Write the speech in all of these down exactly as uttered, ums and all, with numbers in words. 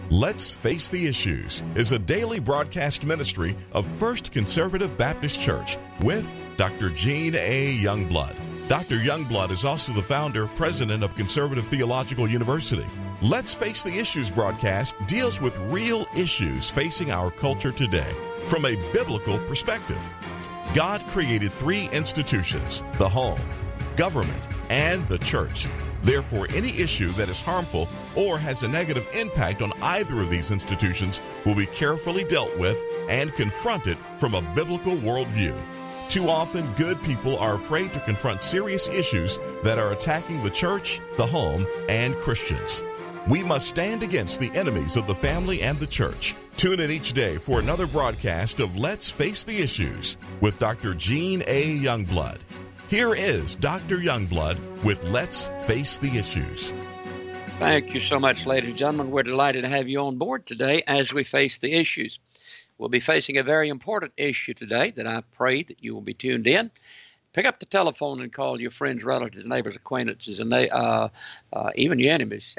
Let's Face the Issues is a daily broadcast ministry of First Conservative Baptist Church with Doctor Gene A. Youngblood. Doctor Youngblood is also the founder, president of Conservative Theological University. Let's Face the Issues broadcast deals with real issues facing our culture today from a biblical perspective. God created three institutions: the home, government, and the church. Therefore, any issue that is harmful or has a negative impact on either of these institutions will be carefully dealt with and confronted from a biblical worldview. Too often, good people are afraid to confront serious issues that are attacking the church, the home, and Christians. We must stand against the enemies of the family and the church. Tune in each day for another broadcast of Let's Face the Issues with Doctor Gene A. Youngblood. Here is Doctor Youngblood with Let's Face the Issues. Thank you so much, ladies and gentlemen. We're delighted to have you on board today as we face the issues. We'll be facing a very important issue today that I pray that you will be tuned in. Pick up the telephone and call your friends, relatives, neighbors, acquaintances, and they, uh, uh, even your enemies.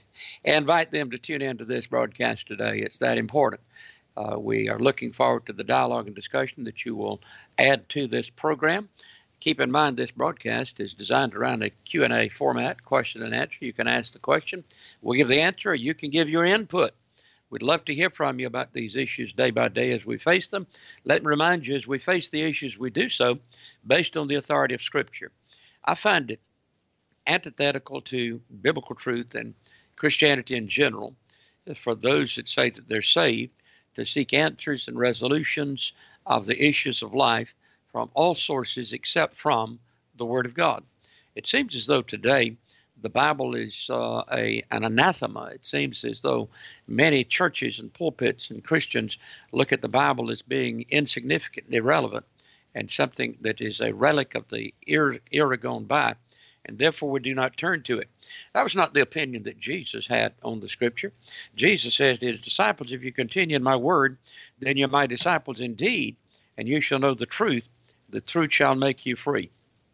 Invite them to tune in to this broadcast today. It's that important. Uh, we are looking forward to the dialogue and discussion that you will add to this program. Keep in mind this broadcast is designed around a Q and A format, question and answer. You can ask the question, we'll give the answer, or you can give your input. We'd love to hear from you about these issues day by day as we face them. Let me remind you, as we face the issues, we do so based on the authority of Scripture. I find it antithetical to biblical truth and Christianity in general for those that say that they're saved to seek answers and resolutions of the issues of life from all sources except from the Word of God. It seems as though today the Bible is uh, a an anathema. It seems as though many churches and pulpits and Christians look at the Bible as being insignificant and irrelevant and something that is a relic of the era, era gone by, and therefore we do not turn to it. That was not the opinion that Jesus had on the Scripture. Jesus said to his disciples, if you continue in my word, then you're my disciples indeed, and you shall know the truth. The truth shall make you free.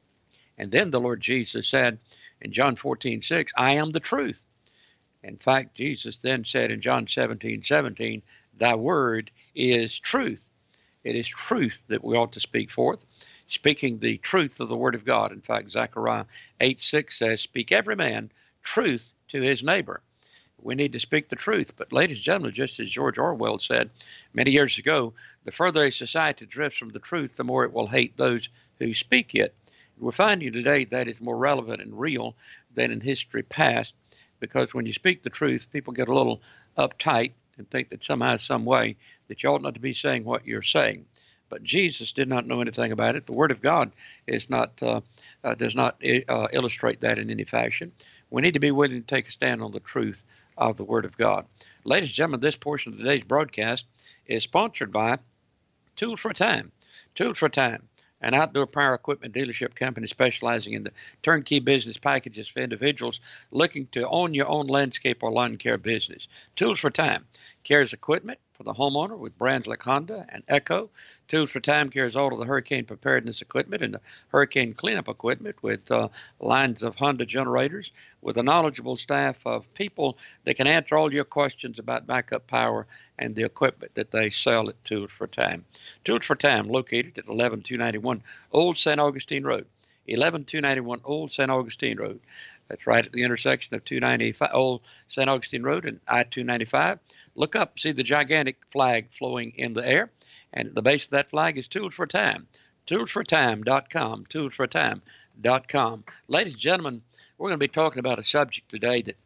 And then the Lord Jesus said in John fourteen six, I am the truth. In fact, Jesus then said in John seventeen seventeen, thy word is truth. It is truth that we ought to speak forth, speaking the truth of the Word of God. In fact, Zechariah eight six says, speak every man truth to his neighbor. We need to speak the truth. But ladies and gentlemen, just as George Orwell said many years ago, the further a society drifts from the truth, the more it will hate those who speak it. We're finding today that is more relevant and real than in history past, because when you speak the truth, people get a little uptight and think that somehow, some way, that you ought not to be saying what you're saying. But Jesus did not know anything about it. The Word of God is not uh, uh, does not uh, illustrate that in any fashion. We need to be willing to take a stand on the truth of the Word of God. Ladies and gentlemen, this portion of today's broadcast is sponsored by Tools for Time. Tools for Time, an outdoor power equipment dealership company specializing in the turnkey business packages for individuals looking to own your own landscape or lawn care business. Tools for Time carries equipment for the homeowner with brands like Honda and Echo. Tools for Time carries all of the hurricane preparedness equipment and the hurricane cleanup equipment with uh, lines of Honda generators, with a knowledgeable staff of people that can answer all your questions about backup power and the equipment that they sell at Tools for Time. Tools for Time, located at eleven two ninety-one Old Saint Augustine Road. eleven two ninety-one Old Saint Augustine Road. That's right at the intersection of two ninety-five Old Saint Augustine Road and I two ninety-five. Look up, see the gigantic flag flowing in the air, and at the base of that flag is Tools for Time. tools for time dot com, tools for time dot com. Ladies and gentlemen, we're going to be talking about a subject today that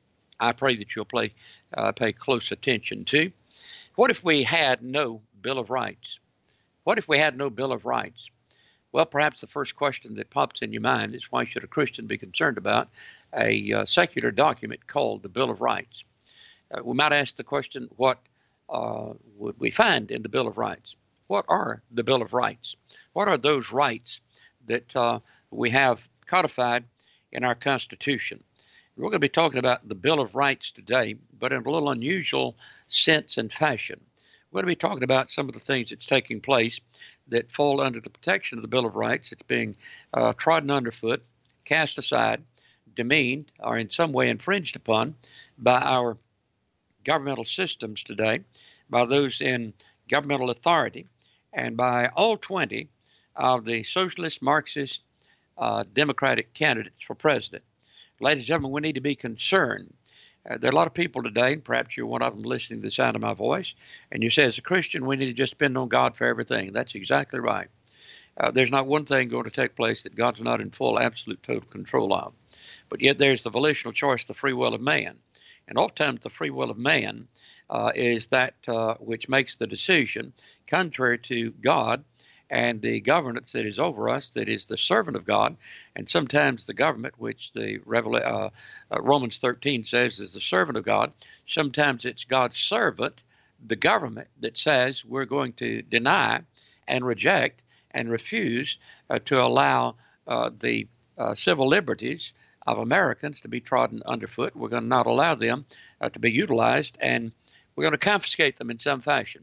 I pray that you'll play, uh, pay close attention to. What if we had no Bill of Rights? What if we had no Bill of Rights? Well, perhaps the first question that pops in your mind is, why should a Christian be concerned about a uh, secular document called the Bill of Rights? Uh, we might ask the question, what uh, would we find in the Bill of Rights? What are the Bill of Rights? What are those rights that uh, we have codified in our Constitution? We're going to be talking about the Bill of Rights today, but in a little unusual sense and fashion. We're going to be talking about some of the things that's taking place that fall under the protection of the Bill of Rights. It's being uh, trodden underfoot, cast aside, demeaned, or in some way infringed upon by our governmental systems today, by those in governmental authority, and by all twenty of the socialist, Marxist, uh, Democratic candidates for president. Ladies and gentlemen, we need to be concerned. Uh, there are a lot of people today, and perhaps you're one of them listening to the sound of my voice, and you say, as a Christian, we need to just depend on God for everything. That's exactly right. Uh, there's not one thing going to take place that God's not in full, absolute, total control of. But yet there's the volitional choice, the free will of man. And oftentimes the free will of man uh, is that uh, which makes the decision contrary to God and the governance that is over us, that is the servant of God, and sometimes the government, which the Revela- uh, uh, Romans thirteen says is the servant of God. Sometimes it's God's servant, the government, that says we're going to deny and reject and refuse uh, to allow uh, the uh, civil liberties of Americans to be trodden underfoot. We're going to not allow them uh, to be utilized, and we're going to confiscate them in some fashion.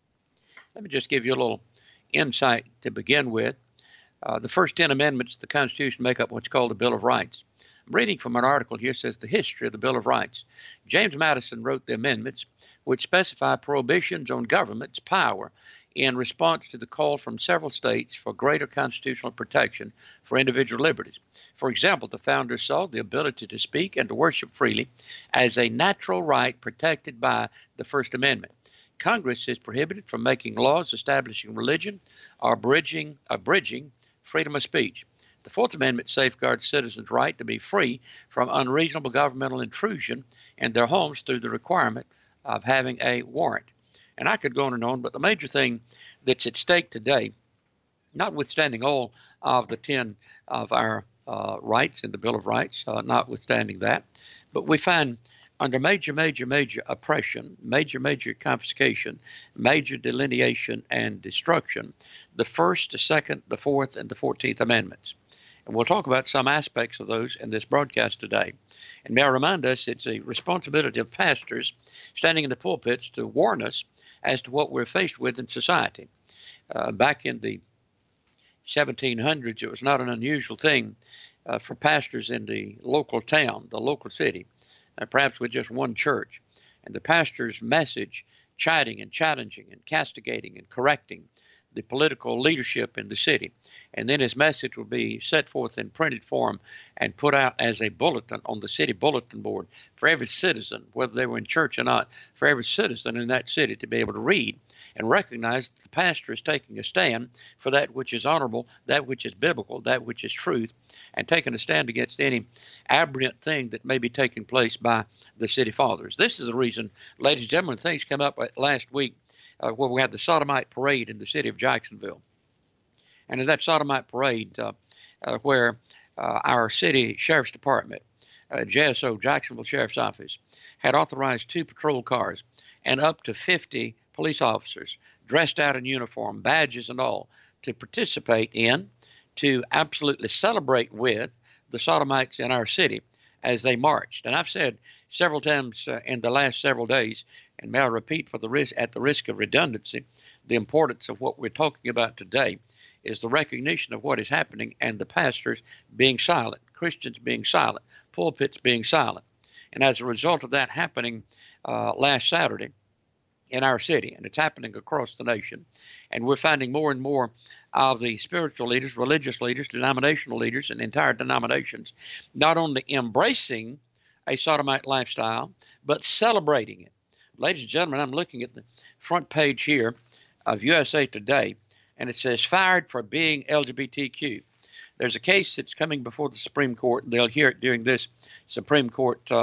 Let me just give you a little insight to begin with. Uh, the first ten amendments of the Constitution make up what's called the Bill of Rights. I'm reading from an article here that says the history of the Bill of Rights. James Madison wrote the amendments which specify prohibitions on government's power in response to the call from several states for greater constitutional protection for individual liberties. For example, the founders saw the ability to speak and to worship freely as a natural right protected by the First Amendment. Congress is prohibited from making laws establishing religion or abridging, abridging freedom of speech. The Fourth Amendment safeguards citizens' right to be free from unreasonable governmental intrusion in their homes through the requirement of having a warrant. And I could go on and on, but the major thing that's at stake today, notwithstanding all of the ten of our uh, rights in the Bill of Rights, uh, notwithstanding that, but we find under major, major, major oppression, major, major confiscation, major delineation and destruction, the First, the Second, the Fourth, and the Fourteenth Amendments. And we'll talk about some aspects of those in this broadcast today. And may I remind us, it's a responsibility of pastors standing in the pulpits to warn us as to what we're faced with in society. Uh, back in the seventeen hundreds, it was not an unusual thing uh, for pastors in the local town, the local city, uh, perhaps with just one church, and the pastor's message chiding and challenging and castigating and correcting the political leadership in the city. And then his message will be set forth in printed form and put out as a bulletin on the city bulletin board for every citizen, whether they were in church or not, for every citizen in that city to be able to read and recognize that the pastor is taking a stand for that which is honorable, that which is biblical, that which is truth, and taking a stand against any aberrant thing that may be taking place by the city fathers. This is the reason, ladies and gentlemen, things come up last week Uh, where we had the Sodomite parade in the city of Jacksonville. And in that Sodomite parade, uh, uh, where uh, our city sheriff's department, uh, J S O, Jacksonville Sheriff's Office, had authorized two patrol cars and up to fifty police officers dressed out in uniform, badges and all, to participate in, to absolutely celebrate with the Sodomites in our city as they marched. And I've said several times uh, in the last several days, and may I repeat for the risk, at the risk of redundancy, the importance of what we're talking about today is the recognition of what is happening and the pastors being silent, Christians being silent, pulpits being silent. And as a result of that happening uh, last Saturday in our city, and it's happening across the nation, and we're finding more and more of the spiritual leaders, religious leaders, denominational leaders, and entire denominations not only embracing a sodomite lifestyle, but celebrating it. Ladies and gentlemen, I'm looking at the front page here of U S A Today, and it says, fired for being L G B T Q. There's a case that's coming before the Supreme Court, and they'll hear it during this Supreme Court uh,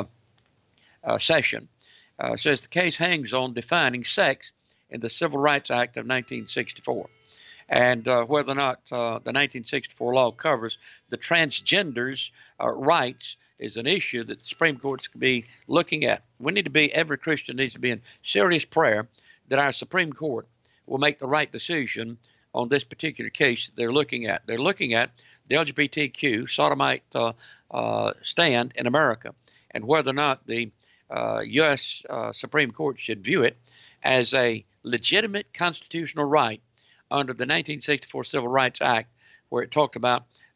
uh, session. Uh, it says the case hangs on defining sex in the Civil Rights Act of nineteen sixty-four. And uh, whether or not uh, the nineteen sixty-four law covers the transgenders' uh, rights is an issue that the Supreme Court's going to be looking at. We need to be, every Christian needs to be in serious prayer that our Supreme Court will make the right decision on this particular case that they're looking at. They're looking at the L G B T Q sodomite uh, uh, stand in America, and whether or not the uh, U S Uh, Supreme Court should view it as a legitimate constitutional right under the nineteen sixty-four Civil Rights Act, where it talked about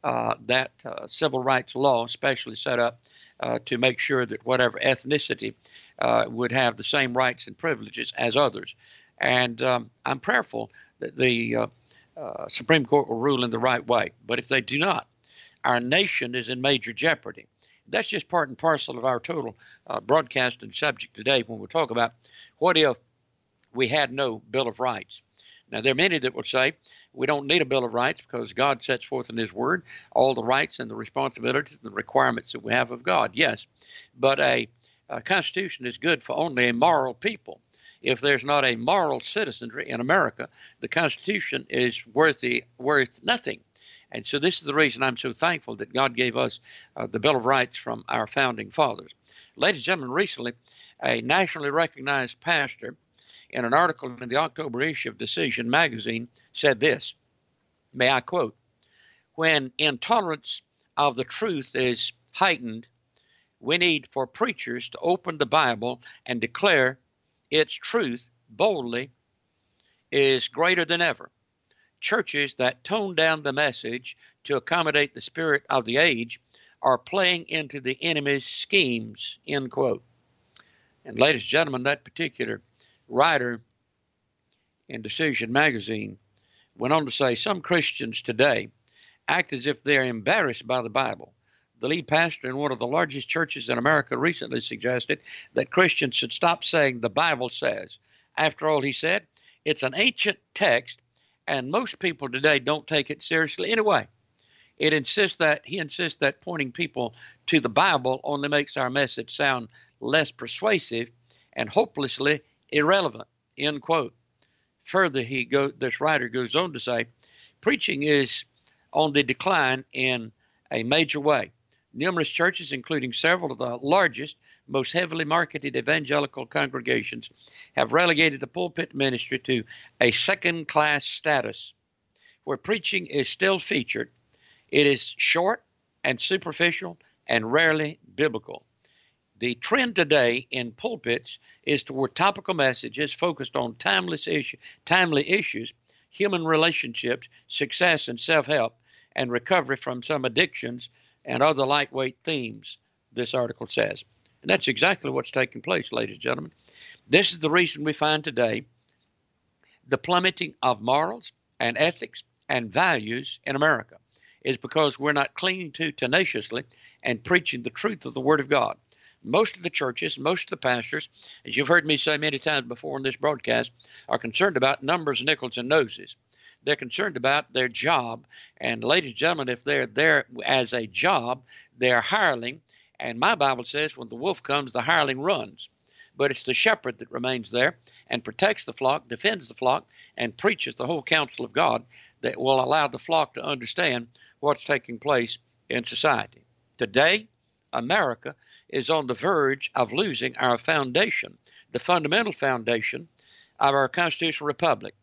uh, that uh, civil rights law, specially set up uh, to make sure that whatever ethnicity uh, would have the same rights and privileges as others. And um, I'm prayerful that the uh, uh, Supreme Court will rule in the right way. But if they do not, our nation is in major jeopardy. That's just part and parcel of our total uh, broadcasting subject today when we talk about what if we had no Bill of Rights. Now, there are many that will say we don't need a Bill of Rights because God sets forth in His Word all the rights and the responsibilities and the requirements that we have of God. Yes, but a, a Constitution is good for only a moral people. If there's not a moral citizenry in America, the Constitution is worthy, worth nothing. And so this is the reason I'm so thankful that God gave us uh, the Bill of Rights from our founding fathers. Ladies and gentlemen, recently, a nationally recognized pastor in an article in the October issue of Decision magazine said this, may I quote, "When intolerance of the truth is heightened, we need for preachers to open the Bible and declare its truth boldly is greater than ever. Churches that tone down the message to accommodate the spirit of the age are playing into the enemy's schemes," end quote. And ladies and gentlemen, that particular writer in Decision magazine went on to say some Christians today act as if they're embarrassed by the Bible. The lead pastor in one of the largest churches in America recently suggested that Christians should stop saying the Bible says. After all, he said, it's an ancient text, and most people today don't take it seriously anyway. It insists that he insists that pointing people to the Bible only makes our message sound less persuasive and hopelessly irrelevant, end quote. Further, he go, this writer goes on to say, preaching is on the decline in a major way. Numerous churches, including several of the largest, most heavily marketed evangelical congregations, have relegated the pulpit ministry to a second-class status. Where preaching is still featured, it is short and superficial and rarely biblical. The trend today in pulpits is toward topical messages focused on timeless issue, timely issues, human relationships, success and self-help, and recovery from some addictions and other lightweight themes, this article says. And that's exactly what's taking place, ladies and gentlemen. This is the reason we find today the plummeting of morals and ethics and values in America is because we're not clinging to tenaciously and preaching the truth of the Word of God. Most of the churches, most of the pastors, as you've heard me say many times before in this broadcast, are concerned about numbers, nickels, and noses. They're concerned about their job. And ladies and gentlemen, if they're there as a job, they're hireling. And my Bible says when the wolf comes, the hireling runs. But it's the shepherd that remains there and protects the flock, defends the flock, and preaches the whole counsel of God that will allow the flock to understand what's taking place in society. Today, America is on the verge of losing our foundation, the fundamental foundation of our constitutional republic.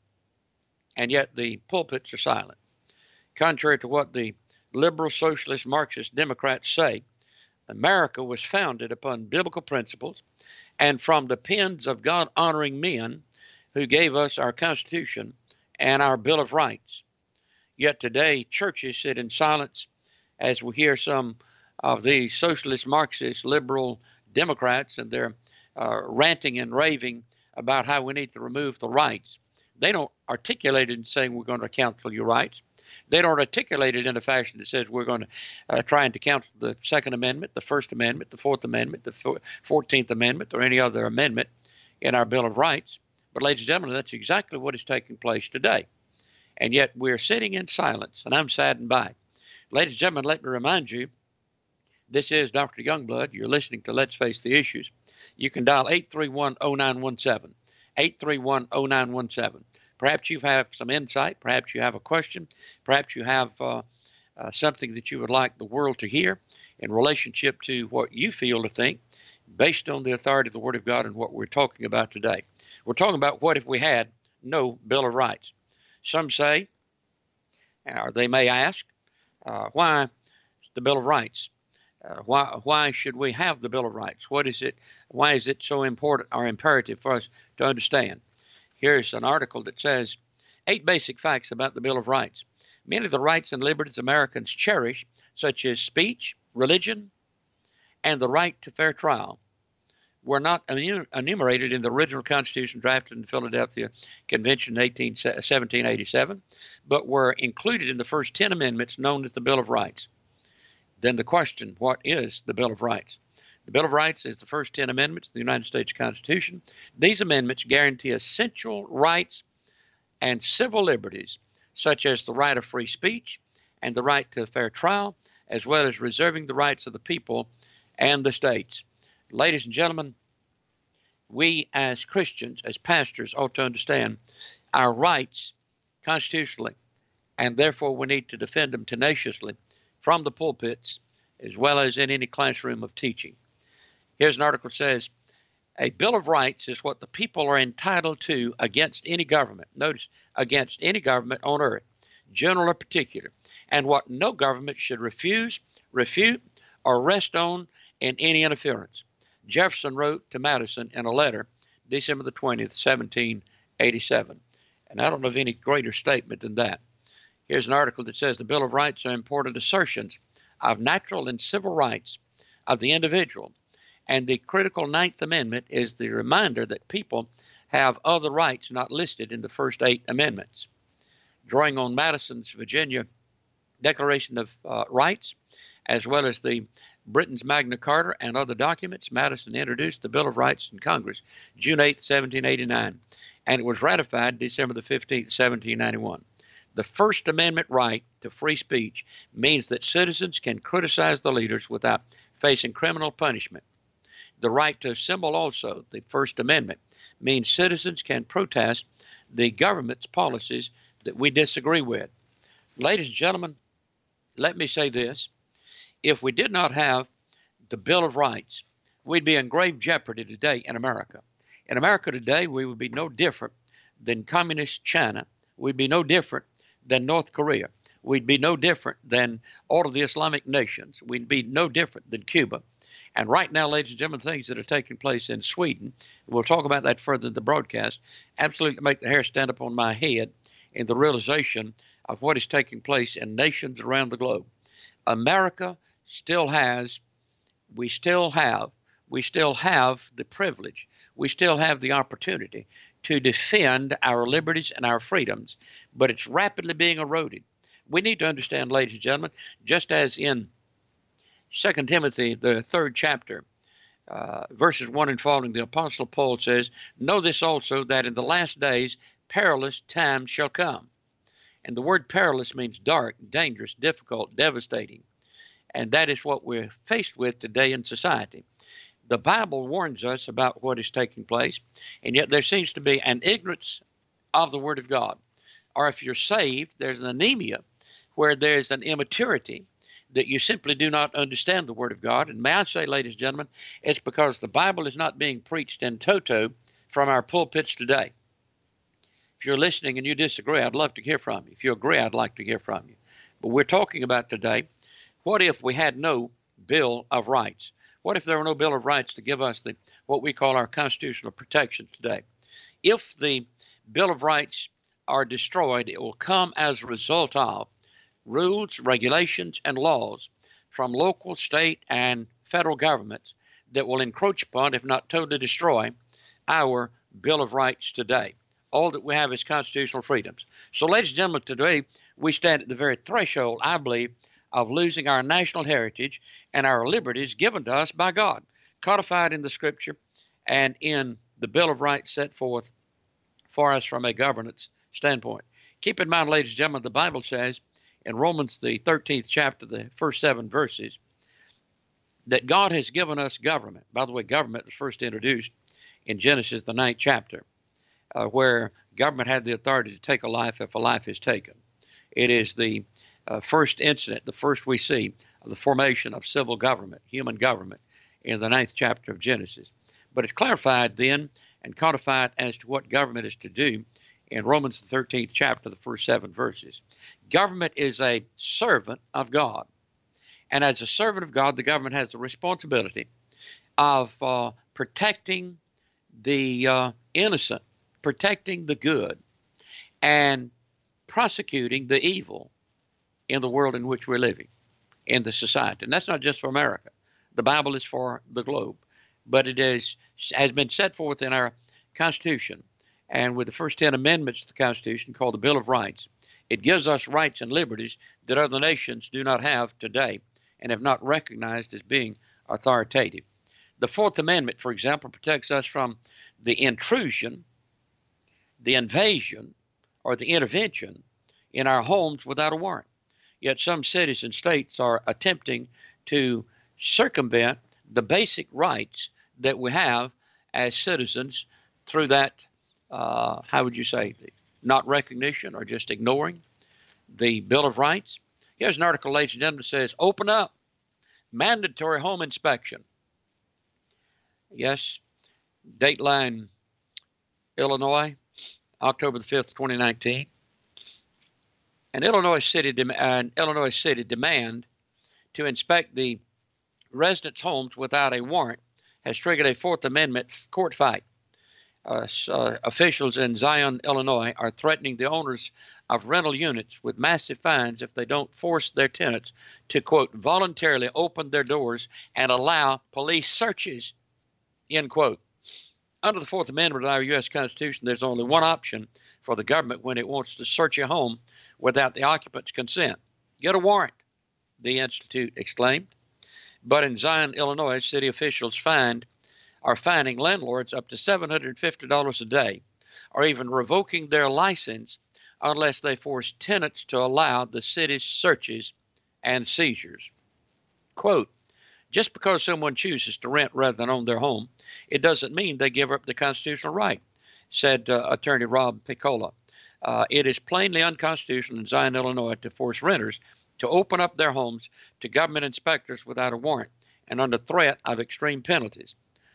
And yet the pulpits are silent. Contrary to what the liberal, socialist, Marxist Democrats say, America was founded upon biblical principles and from the pens of God-honoring men who gave us our Constitution and our Bill of Rights. Yet today, churches sit in silence as we hear some of the socialist, Marxist, liberal Democrats, and they're uh, ranting and raving about how we need to remove the rights. They don't articulate it in saying we're going to cancel your rights. They don't articulate it in a fashion that says we're going to uh, try to cancel the Second Amendment, the First Amendment, the Fourth Amendment, the Fourteenth Amendment, or any other amendment in our Bill of Rights. But ladies and gentlemen, that's exactly what is taking place today. And yet we're sitting in silence, and I'm saddened by it. Ladies and gentlemen, let me remind you, this is Doctor Youngblood. You're listening to Let's Face the Issues. You can dial eight three one, oh nine one seven, eight three one, oh nine one seven. Perhaps you have some insight. Perhaps you have a question. Perhaps you have uh, uh, something that you would like the world to hear in relationship to what you feel to think based on the authority of the Word of God and what we're talking about today. We're talking about what if we had no Bill of Rights. Some say, or they may ask, uh, why the Bill of Rights? Uh, why why should we have the Bill of Rights? What is it? Why is it so important or imperative for us to understand? Here's an article that says eight basic facts about the Bill of Rights. Many of the rights and liberties Americans cherish, such as speech, religion, and the right to fair trial, were not enumerated in the original Constitution drafted in the Philadelphia Convention in seventeen eighty-seven, but were included in the first ten amendments known as the Bill of Rights. Then the question, what is the Bill of Rights? The Bill of Rights is the first ten amendments of the United States Constitution. These amendments guarantee essential rights and civil liberties, such as the right of free speech and the right to a fair trial, as well as reserving the rights of the people and the states. Ladies and gentlemen, we as Christians, as pastors, ought to understand our rights constitutionally, and therefore we need to defend them tenaciously from the pulpits as well as in any classroom of teaching. Here's an article that says, a Bill of Rights is what the people are entitled to against any government. Notice, against any government on earth, general or particular, and what no government should refuse, refute, or rest on in any interference. Jefferson wrote to Madison in a letter, December the twentieth, seventeen eighty-seven. And I don't know of any greater statement than that. Here's an article that says the Bill of Rights are important assertions of natural and civil rights of the individual. And the critical Ninth Amendment is the reminder that people have other rights not listed in the first eight amendments. Drawing on Madison's Virginia Declaration of uh, Rights, as well as the Britain's Magna Carta and other documents, Madison introduced the Bill of Rights in Congress June eighth, seventeen eighty-nine, and it was ratified December the fifteenth, seventeen ninety-one. The First Amendment right to free speech means that citizens can criticize the leaders without facing criminal punishment. The right to assemble also, the First Amendment, means citizens can protest the government's policies that we disagree with. Ladies and gentlemen, let me say this. If we did not have the Bill of Rights, we'd be in grave jeopardy today in America. In America today, we would be no different than communist China. We'd be no different than North Korea. We'd be no different than all of the Islamic nations. We'd be no different than Cuba. And right now, ladies and gentlemen, things that are taking place in Sweden, we'll talk about that further in the broadcast, absolutely make the hair stand up on my head in the realization of what is taking place in nations around the globe. America still has, we still have, we still have the privilege, we still have the opportunity to defend our liberties and our freedoms, but it's rapidly being eroded. We need to understand, ladies and gentlemen, just as in Second Timothy, the third chapter, uh, verses one and following, the Apostle Paul says, know this also, that in the last days perilous times shall come. And the word perilous means dark, dangerous, difficult, devastating. And that is what we're faced with today in society. The Bible warns us about what is taking place, and yet there seems to be an ignorance of the Word of God. Or if you're saved, there's an anemia where there's an immaturity that you simply do not understand the Word of God. And may I say, ladies and gentlemen, it's because the Bible is not being preached in toto from our pulpits today. If you're listening and you disagree, I'd love to hear from you. If you agree, I'd like to hear from you. But we're talking about today, what if we had no Bill of Rights? What if there were no Bill of Rights to give us the what we call our constitutional protections today? If the Bill of Rights are destroyed, it will come as a result of rules, regulations, and laws from local, state, and federal governments that will encroach upon, if not totally destroy, our Bill of Rights today. All that we have is constitutional freedoms. So, ladies and gentlemen, today we stand at the very threshold, I believe, of losing our national heritage and our liberties given to us by God, codified in the Scripture and in the Bill of Rights set forth for us from a governance standpoint. Keep in mind, ladies and gentlemen, the Bible says in Romans, the thirteenth chapter, the first seven verses, that God has given us government. By the way, government was first introduced in Genesis, the ninth chapter, uh, where government had the authority to take a life if a life is taken. It is the uh, first incident, the first we see of the formation of civil government, human government, in the ninth chapter of Genesis. But it's clarified then and codified as to what government is to do in Romans, the thirteenth chapter, the first seven verses. Government is a servant of God. And as a servant of God, the government has the responsibility of uh, protecting the uh, innocent, protecting the good, and prosecuting the evil in the world in which we're living, in the society. And that's not just for America. The Bible is for the globe. But it is has been set forth in our Constitution, and with the first ten amendments to the Constitution, called the Bill of Rights. It gives us rights and liberties that other nations do not have today and have not recognized as being authoritative. The Fourth Amendment, for example, protects us from the intrusion, the invasion, or the intervention in our homes without a warrant. Yet some cities and states are attempting to circumvent the basic rights that we have as citizens through that, uh, how would you say, not recognition or just ignoring the Bill of Rights. Here's an article, ladies and gentlemen, that says, open up, mandatory home inspection. Yes, Dateline, Illinois, October the fifth, twenty nineteen. An Illinois city, an Illinois city demand to inspect the residents' homes without a warrant has triggered a Fourth Amendment court fight. Uh, uh, officials in Zion, Illinois, are threatening the owners of rental units with massive fines if they don't force their tenants to, quote, voluntarily open their doors and allow police searches, end quote. Under the Fourth Amendment of our U S Constitution, there's only one option for the government when it wants to search a home without the occupant's consent. Get a warrant, the Institute exclaimed. But in Zion, Illinois, city officials fined are fining landlords up to seven hundred fifty dollars a day, or even revoking their license unless they force tenants to allow the city's searches and seizures. Quote, just because someone chooses to rent rather than own their home, it doesn't mean they give up the constitutional right, said uh, Attorney Rob Piccola. Uh, it is plainly unconstitutional in Zion, Illinois, to force renters to open up their homes to government inspectors without a warrant and under threat of extreme penalties.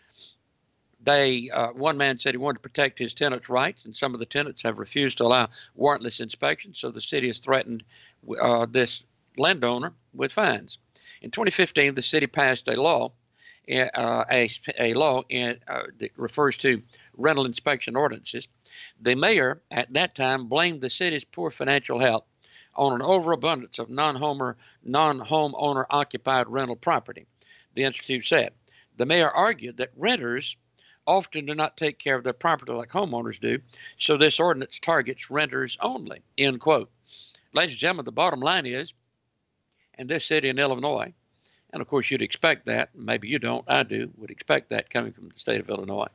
They, uh, one man said he wanted to protect his tenants' rights, and some of the tenants have refused to allow warrantless inspections, so the city has threatened uh, this landowner with fines. In twenty fifteen, the city passed a law, uh, a, a law in, uh, that refers to rental inspection ordinances. The mayor at that time blamed the city's poor financial health on an overabundance of non-homer, non-homeowner occupied rental property, the Institute said. The mayor argued that renters often do not take care of their property like homeowners do, so this ordinance targets renters only, end quote. Ladies and gentlemen, the bottom line is, in this city in Illinois, and of course you'd expect that, maybe you don't, I do, would expect that coming from the state of Illinois.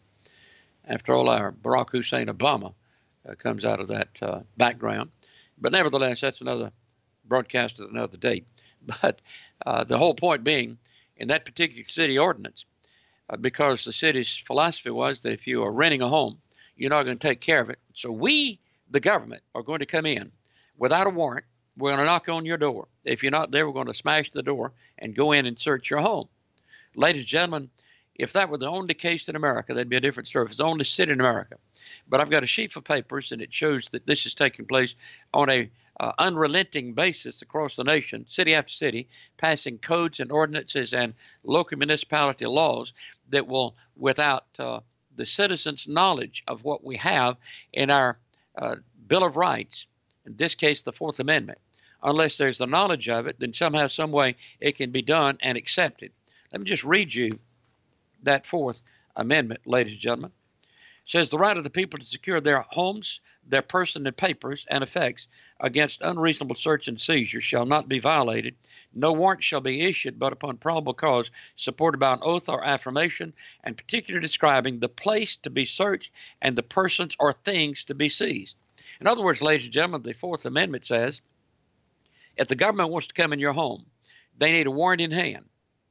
After all, our Barack Hussein Obama uh, comes out of that uh, background. But nevertheless, that's another broadcast at another date. But uh, the whole point being, in that particular city ordinance, uh, because the city's philosophy was that if you are renting a home, you're not going to take care of it. So we, the government, are going to come in without a warrant. We're going to knock on your door. If you're not there, we're going to smash the door and go in and search your home. Ladies and gentlemen, if that were the only case in America, that'd be a different story. If it's the only city in America. But I've got a sheaf of papers, and it shows that this is taking place on a uh, unrelenting basis across the nation, city after city, passing codes and ordinances and local municipality laws that will, without uh, the citizens' knowledge of what we have in our uh, Bill of Rights, in this case the Fourth Amendment, unless there's the knowledge of it, then somehow, some way it can be done and accepted. Let me just read you that Fourth Amendment, ladies and gentlemen. It says the right of the people to secure their homes, their person and papers and effects against unreasonable search and seizure shall not be violated. No warrant shall be issued but upon probable cause supported by an oath or affirmation and particularly describing the place to be searched and the persons or things to be seized. In other words, ladies and gentlemen, the Fourth Amendment says if the government wants to come in your home, they need a warrant in hand.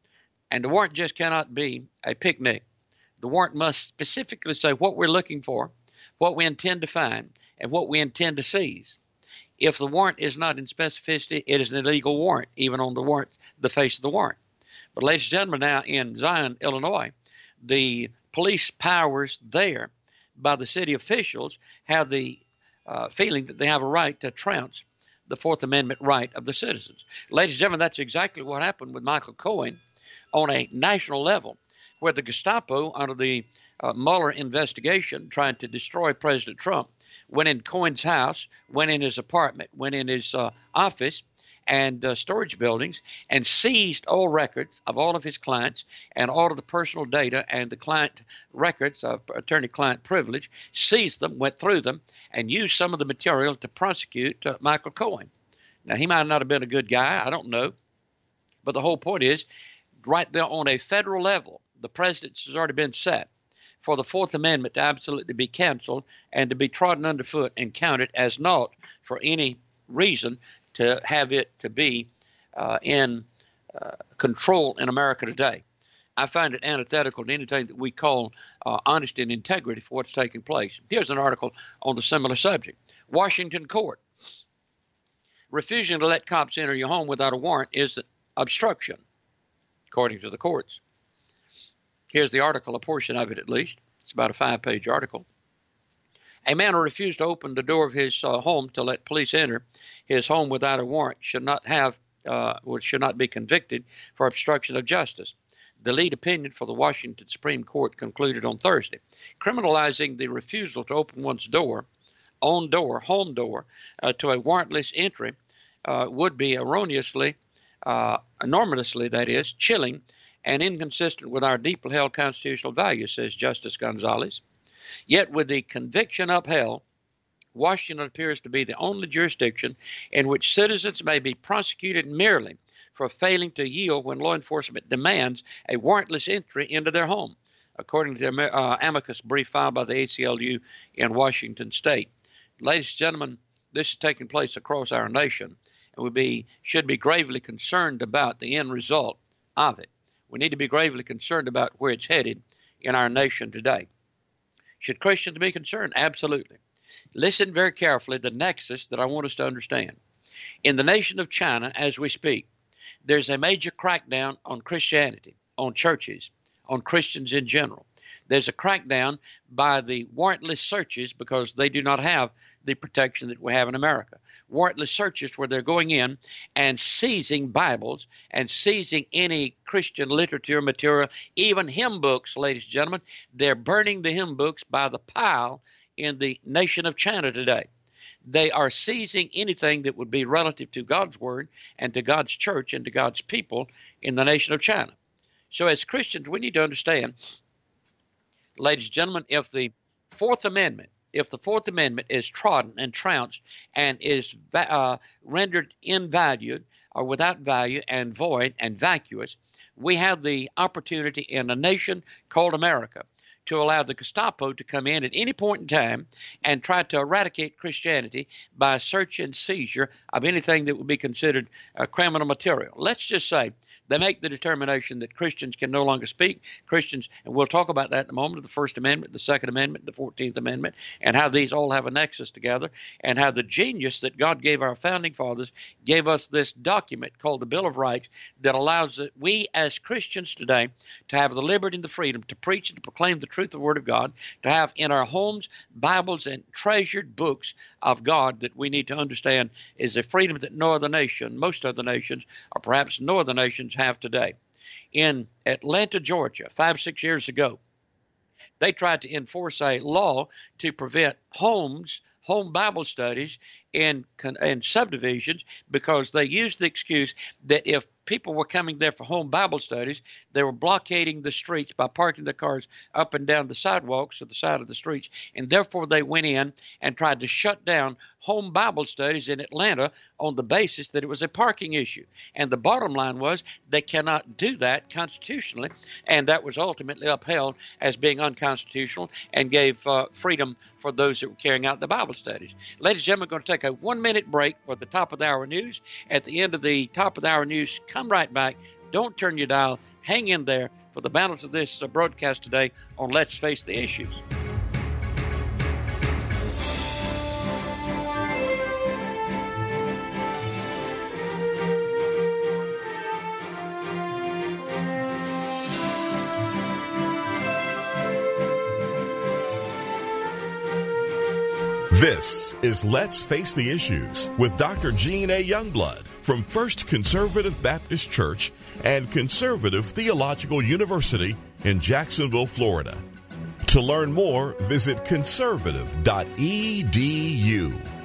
And the warrant just cannot be a picnic. The warrant must specifically say what we're looking for, what we intend to find, and what we intend to seize. If the warrant is not in specificity, it is an illegal warrant, even on the warrant, the face of the warrant. But ladies and gentlemen, now in Zion, Illinois, the police powers there by the city officials have the uh, feeling that they have a right to trounce the Fourth Amendment right of the citizens. Ladies and gentlemen, that's exactly what happened with Michael Cohen on a national level, where the Gestapo, under the uh, Mueller investigation, trying to destroy President Trump, went in Cohen's house, went in his apartment, went in his uh, office, and uh, storage buildings and seized all records of all of his clients and all of the personal data and the client records of attorney-client privilege, seized them, went through them, and used some of the material to prosecute uh, Michael Cohen. Now, he might not have been a good guy. I don't know. But the whole point is, right there on a federal level, the precedent has already been set for the Fourth Amendment to absolutely be canceled and to be trodden underfoot and counted as naught for any reason to have it to be uh, in uh, control in America today. I find it antithetical to anything that we call uh, honesty and integrity for what's taking place. Here's an article on the similar subject. Washington court. Refusing to let cops enter your home without a warrant is obstruction, according to the courts. Here's the article, a portion of it at least. It's about a five-page article. A man who refused to open the door of his uh, home to let police enter his home without a warrant should not have, uh, should not be convicted for obstruction of justice. The lead opinion for the Washington Supreme Court concluded on Thursday, criminalizing the refusal to open one's door, own door, home door, uh, to a warrantless entry uh, would be erroneously, uh, enormously, that is, chilling and inconsistent with our deeply held constitutional values, says Justice Gonzalez. Yet with the conviction upheld, Washington appears to be the only jurisdiction in which citizens may be prosecuted merely for failing to yield when law enforcement demands a warrantless entry into their home, according to the uh, amicus brief filed by the A C L U in Washington State. Ladies and gentlemen, this is taking place across our nation, and we be, should be gravely concerned about the end result of it. We need to be gravely concerned about where it's headed in our nation today. Should Christians be concerned? Absolutely. Listen very carefully to the nexus that I want us to understand. In the nation of China, as we speak, there's a major crackdown on Christianity, on churches, on Christians in general. There's a crackdown by the warrantless searches because they do not have the protection that we have in America. Warrantless searches where they're going in and seizing Bibles and seizing any Christian literature material, even hymn books, ladies and gentlemen. They're burning the hymn books by the pile in the nation of China today. They are seizing anything that would be relative to God's Word and to God's church and to God's people in the nation of China. So as Christians, we need to understand, ladies and gentlemen, if the Fourth Amendment, if the Fourth Amendment is trodden and trounced and is uh, rendered invalued or without value and void and vacuous, we have the opportunity in a nation called America to allow the Gestapo to come in at any point in time and try to eradicate Christianity by search and seizure of anything that would be considered uh, criminal material. Let's just say they make the determination that Christians can no longer speak. Christians, and we'll talk about that in a moment, the First Amendment, the Second Amendment, the Fourteenth Amendment, and how these all have a nexus together, and how the genius that God gave our founding fathers gave us this document called the Bill of Rights that allows that we as Christians today to have the liberty and the freedom to preach and to proclaim the truth of the Word of God, to have in our homes Bibles and treasured books of God that we need to understand is a freedom that no other nation, most other nations, or perhaps no other nations have today. In Atlanta, Georgia, five, six years ago, they tried to enforce a law to prevent homes, home Bible studies in, in subdivisions because they used the excuse that if people were coming there for home Bible studies, they were blockading the streets by parking their cars up and down the sidewalks of the side of the streets, and therefore they went in and tried to shut down home Bible studies in Atlanta on the basis that it was a parking issue. And the bottom line was they cannot do that constitutionally, and that was ultimately upheld as being unconstitutional and gave uh, freedom for those that were carrying out the Bible studies. Ladies and gentlemen, we're going to take a one-minute break for the top of the hour news. At the end of the top of the hour news, come right back. Don't turn your dial. Hang in there for the balance of this uh, broadcast today on Let's Face the Issues. This is Let's Face the Issues with Doctor Gene A. Youngblood from First Conservative Baptist Church and Conservative Theological University in Jacksonville, Florida. To learn more, visit conservative dot e d u.